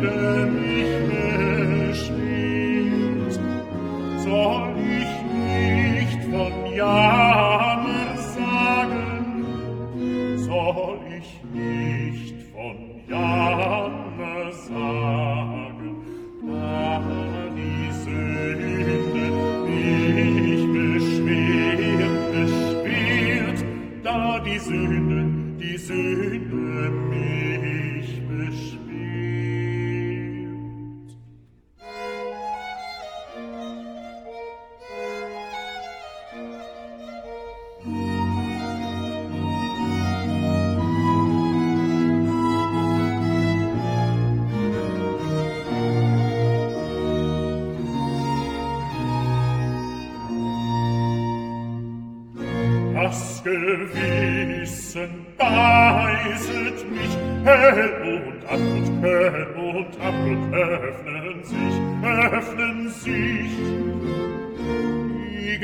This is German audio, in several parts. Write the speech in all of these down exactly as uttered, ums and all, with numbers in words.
Sünde mich beschwert, soll ich nicht von Jammer sagen, soll ich nicht von Jammer sagen, da die Sünde mich beschwert, beschwert, da die Sünde, die Sünde mich beschwert. Das Gewissen beißet mich, hell und ab und hell und ab und öffnen sich, öffnen sich die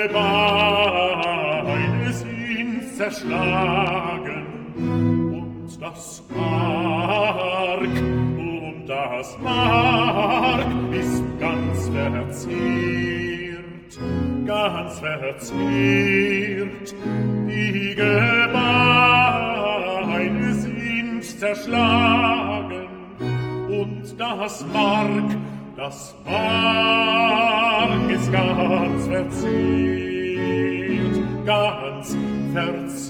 Gebeine sind zerschlagen und das Mark, und das Mark ist ganz verzehrt, ganz verzehrt, die Gebeine sind zerschlagen und das Mark, das Mark ist ganz verzehrt, ganz verzehrt.